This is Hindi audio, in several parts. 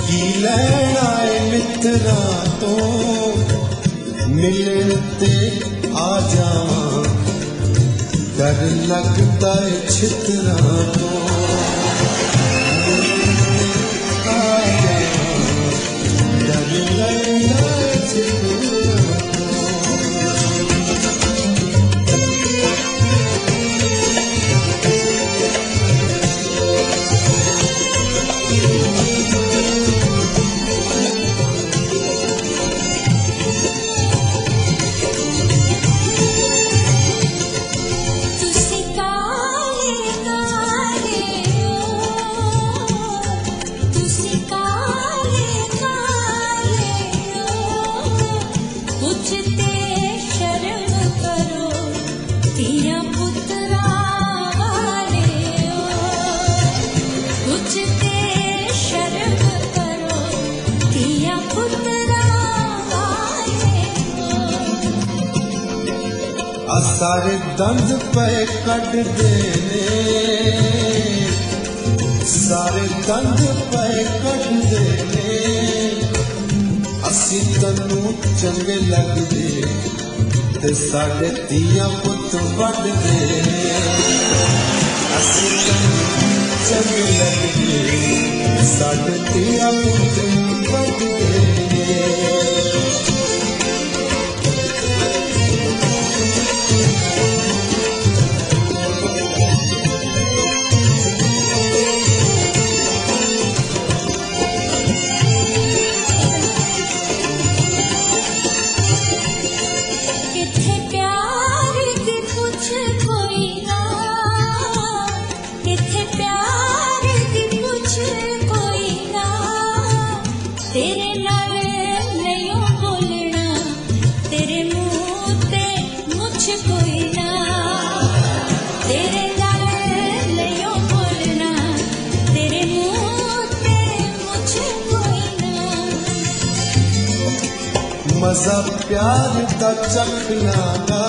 की लैना मित्रा तो मिलन ते आ जावां डर लगदा छितरा तो आ जावां डर लगदा छितरा सारे दंद पे कट देने सारे दंद पे कट देने असी तनू चंगे लगदे ते साडे धीआं पुत वड देने असी तनू चंगे लगदे साडे धीआं पुत वड देने मजा प्यार दा चखना गा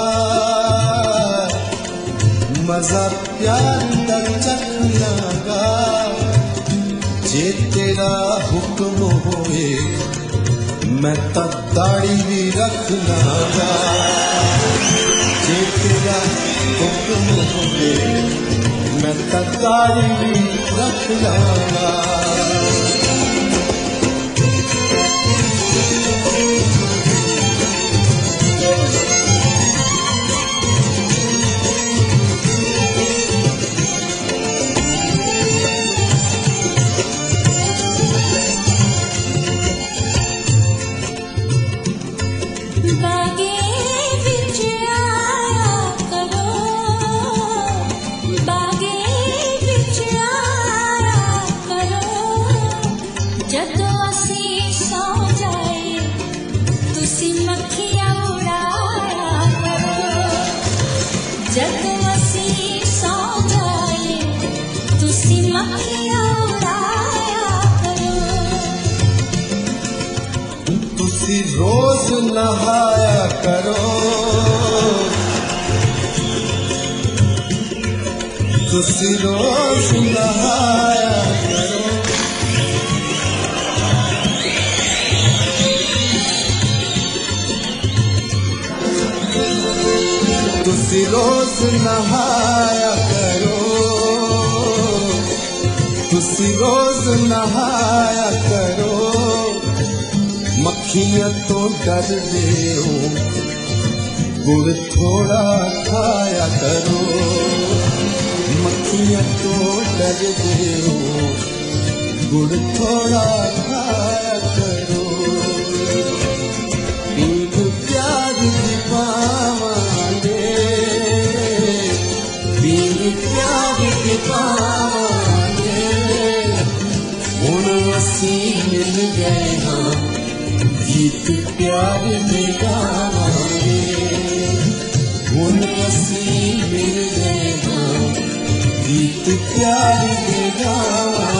मजा प्यार दा चखना गा जे तेरा हुक्म होए मैं ता दाढ़ी भी रखना गा जे तेरा हुक्म होए मैं ता दाढ़ी भी रखना गा रोज नहाया करो तुसी रोज नहाया करो तुसी रोज नहाया करो तुसी रोज नहाया करो मक्खियां तो डर दे हो गुड़ थोड़ा खाया करो मक्खियां तो डर दे हो गुड़ थोड़ा खाया करो पीठ प्यार दी पावांगे पीठ प्यार दी पावांगे हुण असी मिल गए हाँ गीत प्यार में गावांगे हुण असी मिल गए हाँ गीत प्यार में गावांगे